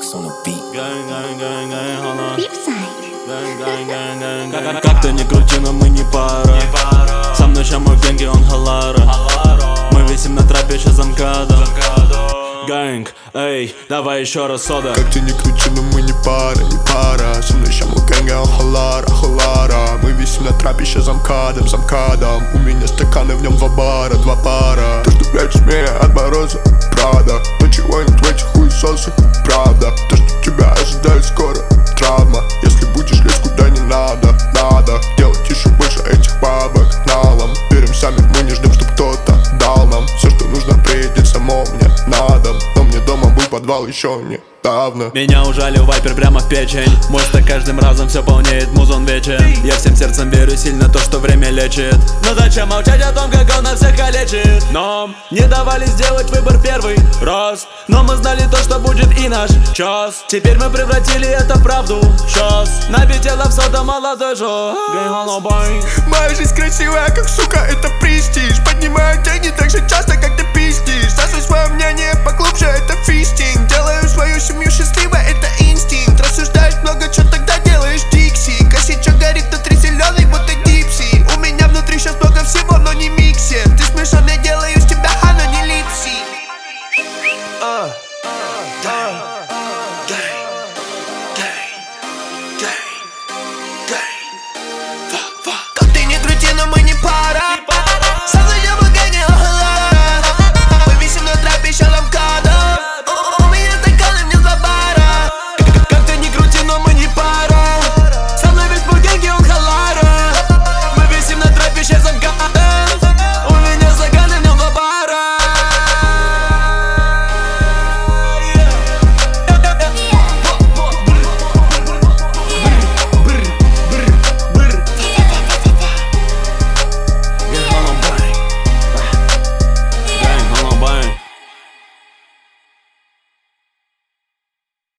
X on the beat. Gang, gang, gang, gang, hold on. Beepside. Gang, gang, gang, gang, gang. Как ты ни крути, но мы не пара. Со мной ща мой гэнги, он халара. Мы висим на трапе, ща замкадом. Гэнг, эй, давай еще раз сода. Как ты ни крути, но мы не пара, не пара. Со мной ща мой гэнги, он халара, халара. Мы висим на трапе, ща замкадом, замкадом. У меня стаканы, в нем два пара. То, что прячешь меня от мороза, правда. Ничего нет в этих хуесосах, правда. То, что тебя ожидает скоро, травма. Если будешь лезть куда не надо, надо делать еще больше этих бабок налом. Берем сами, мы не ждем, чтоб кто-то дал нам. Все, что нужно, приедет само мне на дом. Но мне дома был подвал еще недавно. Меня ужалил вайпер прямо в печень. Мозг каждым разом все полнеет, музон вечен. Я всем сердцем верю сильно то, что время лечит. Но зачем молчать о том, как он нас всех калечит? Нам не давали сделать выбор первый раз, но мы знали то, что будет и наш час. Теперь мы превратили это в правду. Сейчас набитела в сода молодой жо. Моя жизнь красивая, как сука, это престиж. Поднимаю деньги так же часто, как ты пиздишь. Засунь свое мнение поглубже, это фистинг. Делаю